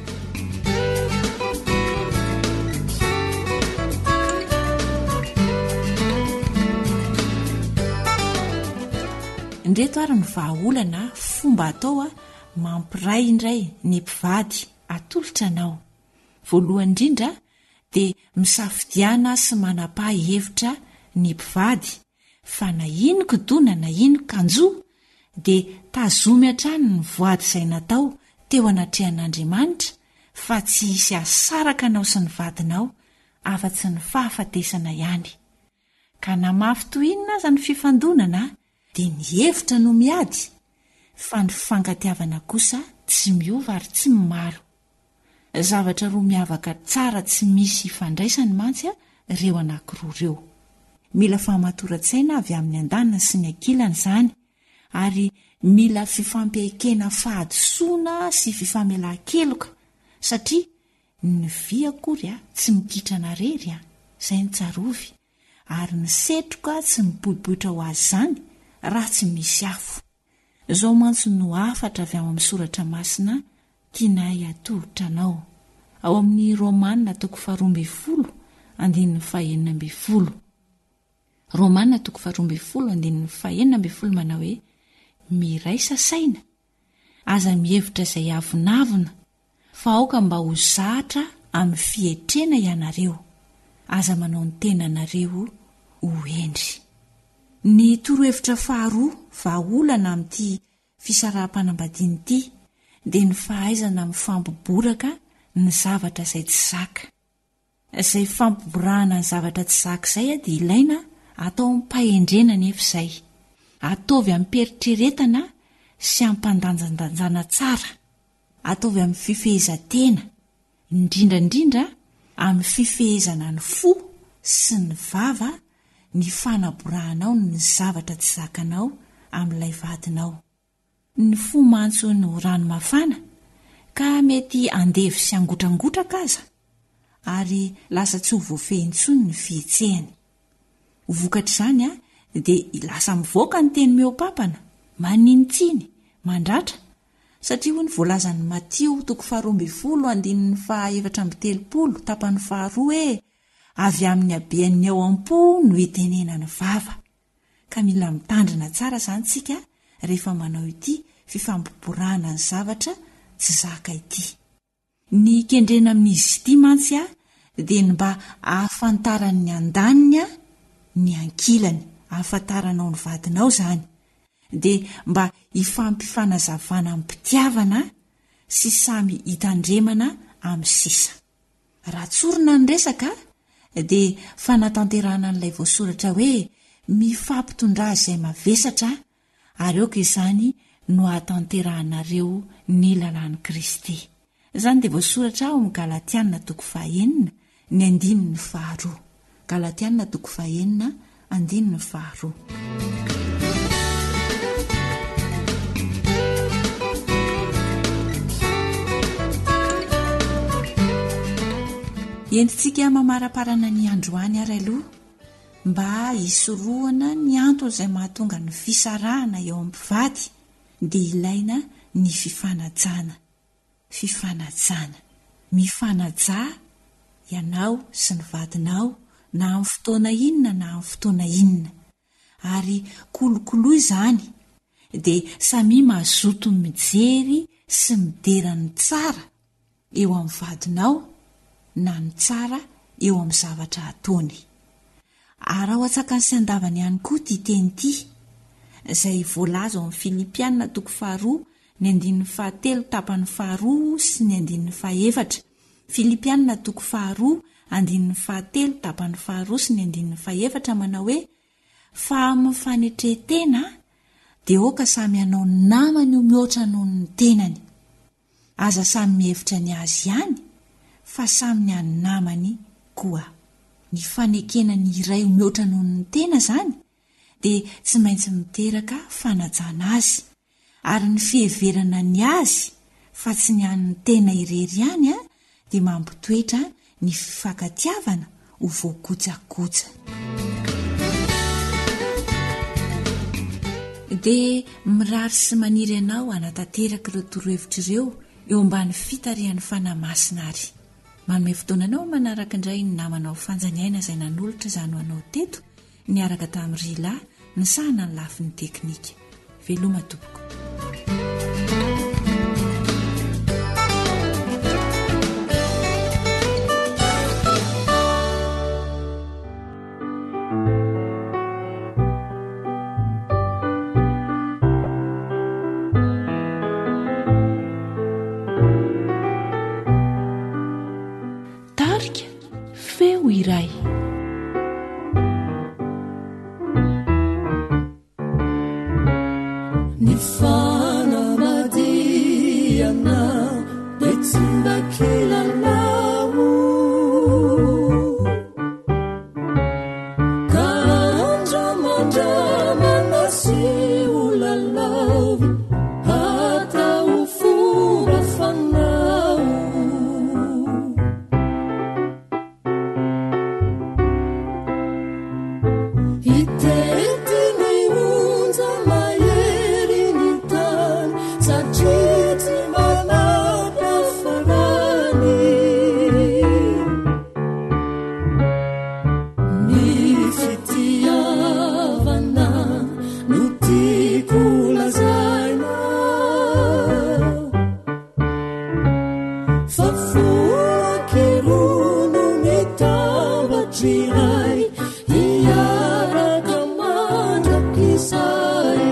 Ndreto ary ny vahaolana fomba atao a mampiray indray ny mpivady atolotra anao. Voalohany indrindra dia misafidiana sy manapa-hevitra ny mpivady fa na ino kodona na ino kanjoa dia tazomy hatrany ny voady izay natao teo anatrehan'Andriamanitra fa tsy hisy asaraka anao sy ny vadinao afa-tsy ny fahafatesana ihany. Ka na mafy tohinina aza ny fifandonana dia ny hevitra no miady fa ny fangatiavana kosa tsy miova ary tsy mimaro. Zavatra roa miavaka tsara tsy misy fandraisany mantsy ireo anankiroa ireo. Mila fahamatorantsaina avy amin'ny andanina sy ny ankilana izany, ary mila fifampiaikena fahadosoana sy fifamelan-keloka satria ny vy akory a tsy mikitrana rery a izay ny tsarovy, ary ny setroka tsy mipoipoitra ho azy izany raha tsy misy afo. Izao mantsy no afatra avy amin'ny soratra masina tianay atolotra anao. Ao amin'ny Romanina toko faharoa ambin'ny folo andininy fahaenina ambin'ny folo. Romanina toko faharoa ambin'ny folo andininy fahaenina ambin'ny folo manao hoe: miraisa saina, aza mihevitra izay avonavona, fa aoka mba ho zatra amin'ny fietrena ianareo, aza manao ny tenanareo ho endry. Ny torohevitra faharoa vahaolana amin'ity fisaraha-panambadiana ity dia ny fahaizana mifampiboraka ny zavatra izay tsy zaka. Izay fampiborahana ny zavatra tsy zaka izay dia ilaina atao ampahendrena nefa izay. Ataovy amin'ny peritreretana sy ampandanjandanjana tsara. Ataovy amin'ny fifehezan-tena, indrindrandrindra amin'ny fifehezana ny fo sy ny vava, ny fanaborahanao ny zavatra tsy zakanao amin'ilay vadinao. Ny fo mantso ny rano mafana ka mety andevy sy angotragotraka aza, ary lasa tsy ho voafehintsony ny fihetsehany. Vokatra izany a dia lasa mivoaka ny teny meo-pampana, maninitsiny, mandratra, satria ho ny voalazan'ny Matio toko faharoa ambin'ny folo andininy fahaefatra amby telopolo tapany faharoa hoe: avy amin'ny habean'ny ao am-po no itenenany vava. Ka mila mitandrina tsara izany tsika rehefa manao ity fifampiborahana ny zavatra tsy zaka ity. Ny kendrena amin'izy ity mantsy a dia ny mba ahafantaran'ny andaniny ny ankilany, ahafantaranao ny vadinao izany, dia mba hifampifanazavana amin'ny mpitiavana sy samy hitandremana amin'ny sisa. Raha tsorina ny resaka dia fanatanterahana n'ilay voasoratra hoe mifampitondra izay mavesatra, ary aoka izany no atanterahanareo ny lalàn'i Kristy. Izany dia voasoratra ao amin'ny Galatiana toko fahaenina ny andininy faharoa. Galatiana toko fahaenina andininy faharoa. Entintsika mamaraparana ny androany ary aloha mba hisorohana ny antony izay mahatonga ny fisarahana eo amin'ny mpivady, dia ilaina ny fifanajana. Fifanajana, mifanaja ianao sy ny vadinao na amin'ny fotoana inona na amin'ny fotoana inona, ary kolokoloa izany dia samy mazoto mijery sy miderany tsara eo amin'ny vadinao na ny tsara eo amin'ny zavatra ataony. Ary ao atsakany sy andavany ihany koa ity teny ity izay voalaza ao amin'ny Filipianina toko faharoa ny andininy fahatelo tapany faharoa sy ny andininy fahaefatra. Filipianina toko faharoa andininy fahatelo tapany faharoa sy ny andininy fahaefatra manao hoe: fa amin'ny fanetrehtena dia oka samy hanao namany o mihoatra noho ny tenany aza samy mihevitra ny azy ihany fa samy ny any namany koa ny fanekenany iray mihoatra noho ny tena izany dia tsy maintsy miteraka fanajana azy ary ny fiheverana ny azy fa tsy ny an'ny tena irery ihany a dia mampitoetra ny fifankatiavana ho voakojakoja dia mirary sy maniry ianao hanatanteraka ireo torohevitra ireo eo ambany fitarihan'ny fanamasina ary manome fotoana anao manaraka indray ny namanao fanjaniaina izay nanolotra izany ho anao teto niaraka tamin'ny rila ny sahana ny lafin'ny teknika veloma tompoko tarika feo iray ny fanamadiana dia tsy mba kilalao ka andramandramana sy olalao atao fomba fanao hitetiny onja mahery ny tany satria tsy manapy farany ny fitiavana no tiako lazaina fa foakerono mitambatry iray hiaraka mandrakizay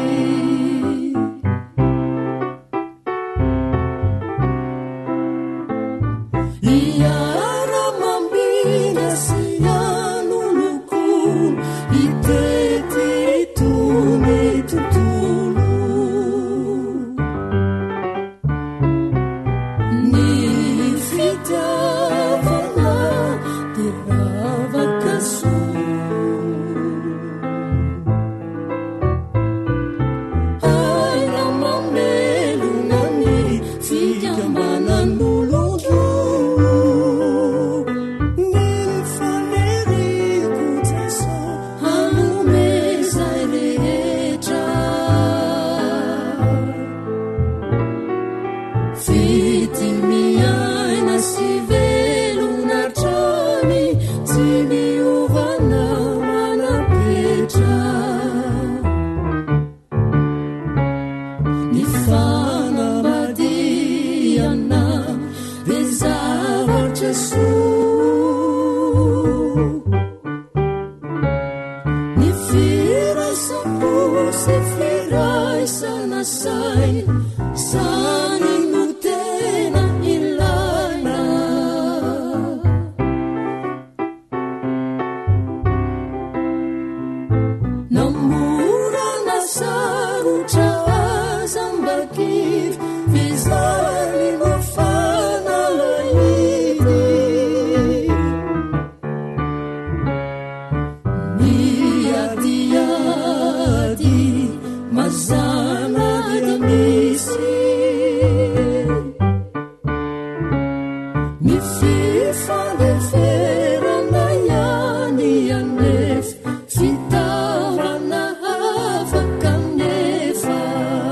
iara mambina sy anolokolo hitety itony tontolo ny fitiavana dia ravaka soa aira mamelona ny fikambanan'olondo ny faneriko jeso hanomezay rehetra fity miaina sy velona trany tsy miovana manapetra ny fanamadiana dia zavatra soa ny firaisampo sy firaisana saina zany no tena ilaina namorana sarotra azambakivy fizany mafana lahidy ny adiady mazana dia misy ny fifandeferana ihany anefa fitaorana afaka nefa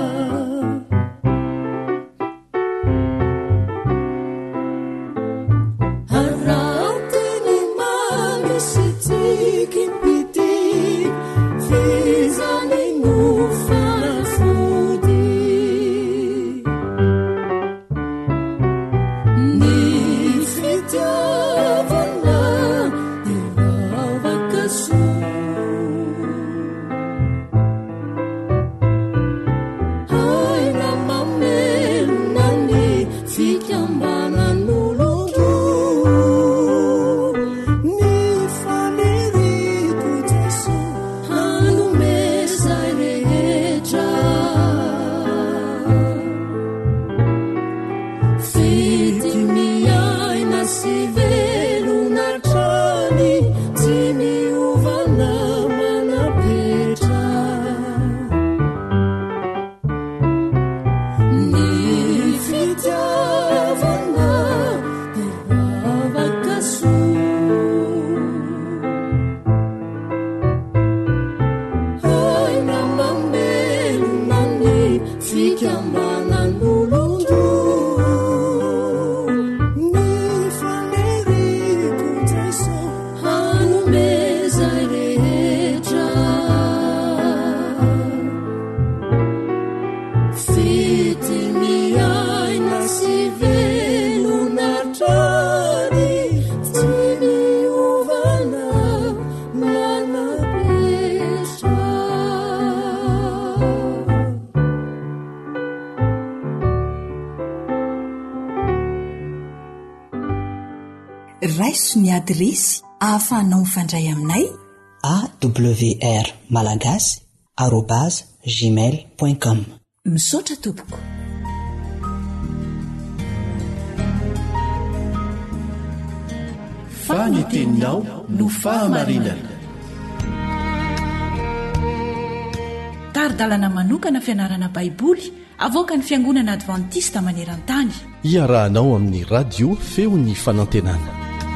haratiny mamisy tsiky pity fizany no fanafy fikambanan'olondro ny faneriko jeso hanomeza rehetra fitiny aina sy velona trany tsy miovana nanapetra raiso ny adresy ahafahanao mifandray aminay awr malagasy arobase gmail point com. misaotra tompoko. faniteninao no fahamarinana. taridalana manokana fianarana baiboly avoaka ny fiangonana advantista maneran-tany. iarahanao amin'ny radio feo ny fanantenana.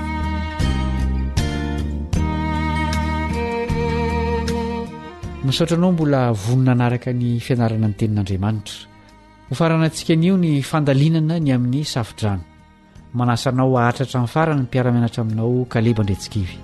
misaotranao mbola vonona anaraka ny fianarana ny tenin'andriamanitra ho faranantsika anio ny fandalinana ny amin'ny safidrano manasanao ahatratra amin'ny farany ny mpiaramianatra aminao kaleba ndretsikivy.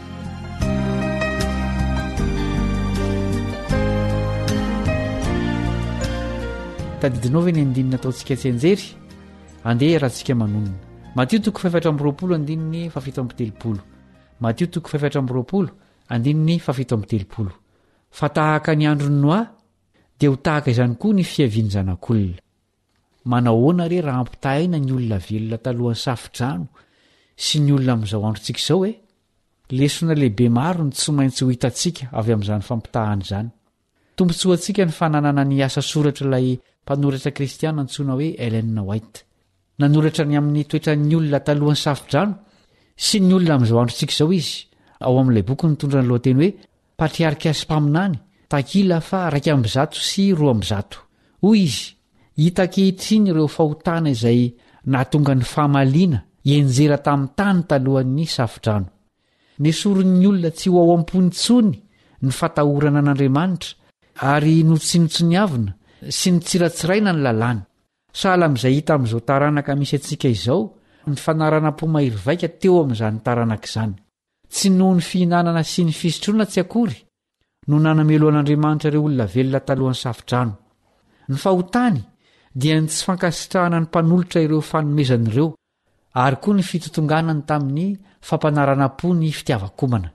tadidinao ve ny andinina ataontsika tsenjery andeha rahantsika manonona. Matio toko faefatra amby roapolo andininy fafito amby telopolo. Matio toko faefatra amby roapolo andininy fafito amby telopolo. Fa tahaka ny andro ny Noa dia ho tahaka izany koa ny fiaviany zanak'olona. Manahoana re raha ampitahaina ny olona velona talohan'ny safidrano sy ny olona amin'izao androntsika izao e? Lesona lehibe maro ny tsy maintsy ho hitantsika avy amin'izany fampitahana izany. Tombontsoa antsika ny fananana ny asa soratra ilay mpanoratra kristiana antsoina hoe Ellen White. Nanoratra ny amin'ny toetra ny olona talohan'ny safidrano sy ny olona amin'izao androntsika izao izy. Ao amin'ilay boky nitondra ny lohateny hoe Patriarka sy Mpaminany, takila fa raika amby zato sy roa amby zato. Hoy izy, hita ankehitriny ireo fahotana izay nahatonga ny fahamaliana hienjera tamin'ny tany talohan'ny safidrano. Nesoron'ny olona tsy ho ao am-pony tsony ny fatahorana an'Andriamanitra ary notsinotsoniavina sy ny tsiratsiraina ny lalàna. Sahala amin'izay hita amin'izao taranaka misy antsika izao ny fanaranam-po mahery vaika teo amin'izany taranaka izany. Tsy noho ny fihinanana sy ny fisotroana tsy akory no nanamelo an'Andriamanitra ireo olona velona talohan'ny safidrano. Ny fahotany dia ny tsy fankasitrahana ny mpanolotra ireo fanomezan'ireo ary koa ny fitotonganany tamin'ny fampanarana-po ny fitiavakomana.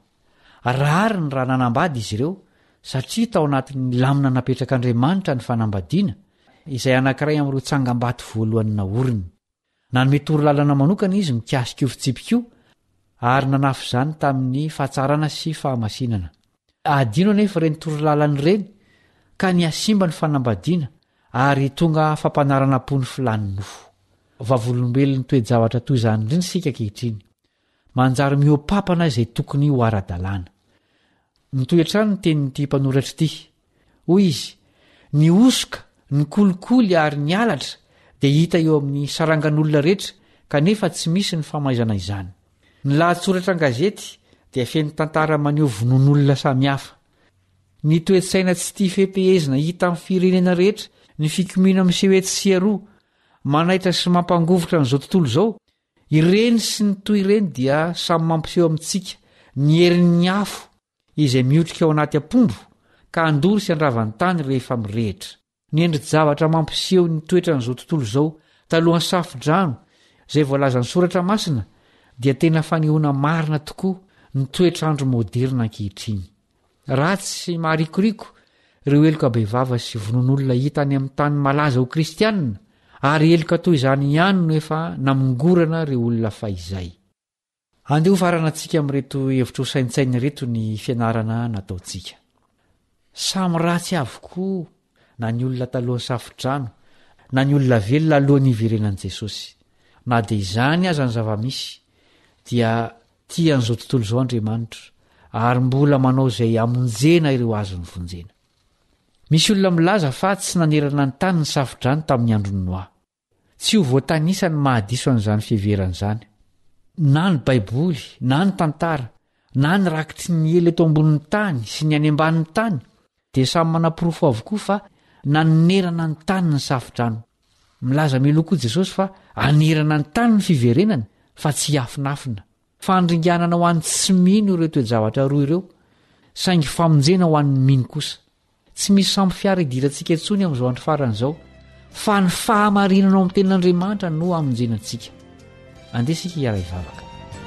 Rary ny raha nanambady izy ireo satria tao anatin'ny lamina napetrak'Andriamanitra ny fanambadiana izay anankiray amin'ireo tsangam-bato voalohany naoriny. Nanome torolalana manokana izy mikasika io fitsipika io ary nanafy izany tamin'ny fahatsarana sy fahamasinana. Adino anefa ireny torolalana ireny ka ny asimba ny fanambadiana ary tonga fampanarana-po ny filany nofo. Vavolombelon'ny toe-javatra toy izany indrindra sika ankehitriny. Manjary mioapapana izay tokony ho ara-dalàna. Nitoetrano ny tenin'ity mpanoratra ity. Hoy izy, ny osoka, ny kolikoly ary ny alatra dia hita eo amin'ny sarangan'olona rehetra kanefa tsy misy ny famaizana izany. Ny lahatsoratra an-gazety dia feno tantara maneho vonon'olona samihafa. Ny toe-tsaina tsy tia fehezina hita amin'ny firenena rehetra, ny fikomina miseho hetsy sy aroa, manaitra sy mampangovotra n'izao tontolo izao, ireny sy ny toy ireny dia samy mampiseho amintsika ny herin'ny afo izay miotrika ao anaty apombo ka andory sy andravany tany rehefa mirehitra. Ny endri-javatra mampiseho ny toetra n'izao tontolo izao talohan'ny safidrano izay voalazan'ny soratra masina dia tena fanehoana marina tokoa ny toetrandro moderna ankehitriny. Ratsy sy maharikoriko ireo eloka behivava sy vonon'olona hita any amin'ny tany malaza ho kristianina ary eloka toy izany ihany no efa namongorana ireo olona fahizay. Andeha ho farana antsika amin'reto hevitra ho saintsaina reto ny fianarana nataontsika. Samy ratsy avokoa na ny olona talohan'ny safidrano na ny olona velona alohan'ny iverenan'i Jesosy. Na dia izany aza ny zava-misy dia tian'izao tontolo izao Andriamanitra ary mbola manao izay amonjena ireo azo ny vonjena. Misy olona milaza fa tsy nanerana ny tany ny safidrano tamin'ny andron'ny Noa. Tsy ho voatanisa ny mahadiso an'izany fiheveran'izany. Na ny Baiboly, na ny tantara, na ny rakitry ny ela eto ambonin'ny tany sy ny any ambanin'ny tany dia samy manam-porofo avokoa fa nanerana ny tany ny safidrano milaza milo koa jesosy fa anerana ny tany ny fiverenany fa tsy hiafinafina fandringanana ho an'ny tsy mino ireo toejavatra roa ireo saingy famonjena ho an'ny mino kosa tsy misy samby fiara idirantsika etsony amin'izao andro faran'izao fa ny fahamarinanao amin'ny tenin'andriamanitra no amonjenantsika andesika hiara ivavaka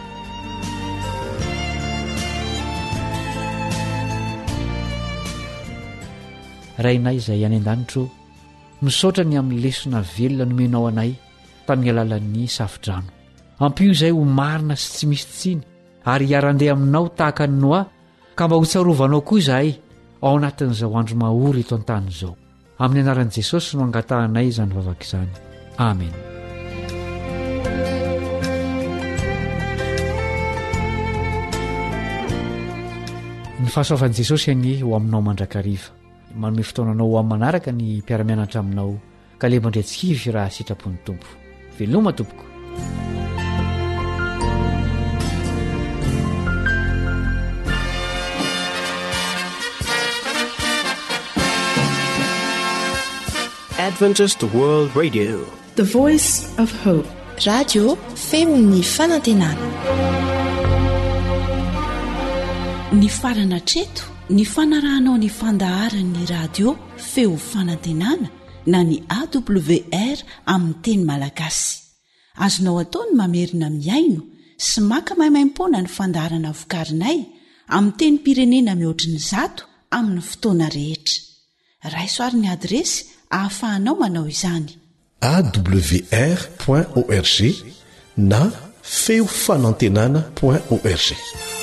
rainay izay any an-danitro misaotra ny amin'ny lesona velona nomenao anay tamin'ny alalan'ny safidrano ampio izay ho marina sy tsy misy tsiny ary hiarandeha aminao tahaka ny noa ka mba ho tsarovanao koa izahay ao anatin'izao andro mahory eto an-tany izao amin'ny anaran'i jesosy no angatahanay izany vavaka izany amen ny fahasoavan'i jesosy any ho aminao mandrakariva manome fotoananao ho amin'ny manaraka ny mpiara-mianatra aminao ka le mandretsikivy raha sitrapon'ny tompo veloma tompoko Adventist World Radio, the voice of hope. Radio femon'ny fanantenana. Ny farana treto ny fanarahanao ny fandaharan'ny radio feo fanantenana na ny A W R amin'ny teny malagasy. Azonao ataony mamerina miaino sy maka maimaimpona ny fandaharana vokarinay amin'ny teny pirenena mihoatriny zato amin'ny fotoana rehetra. Raisoaryn'ny adresy ahafahanao manao izany. A W R point org na feo fanantenana point org.